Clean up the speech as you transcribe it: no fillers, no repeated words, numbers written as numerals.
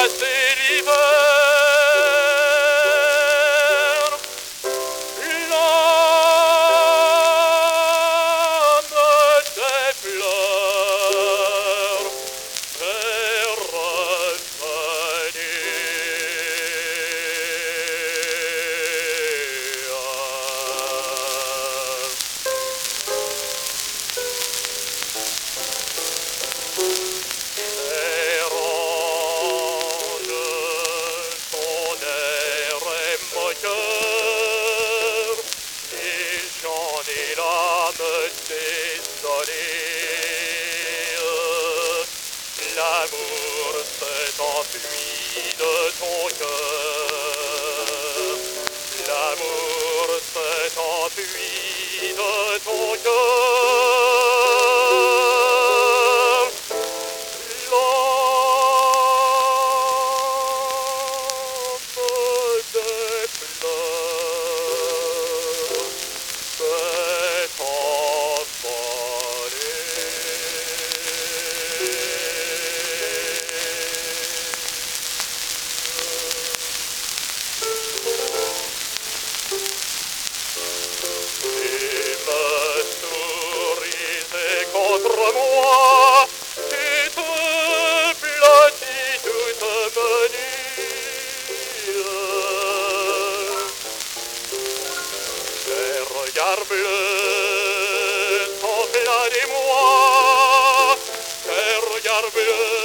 passer l'hiver. L'âme des fleurs est j'en ai l'âme désolée. L'amour s'est enfui de ton cœur. L'amour s'est enfui de ton cœur. L'âme des fleurs s'est envolée. Tu me sourisais contre moi, tu te blottis toute menue. Tes regards bleus sont pleins d'émoi, tes regards bleus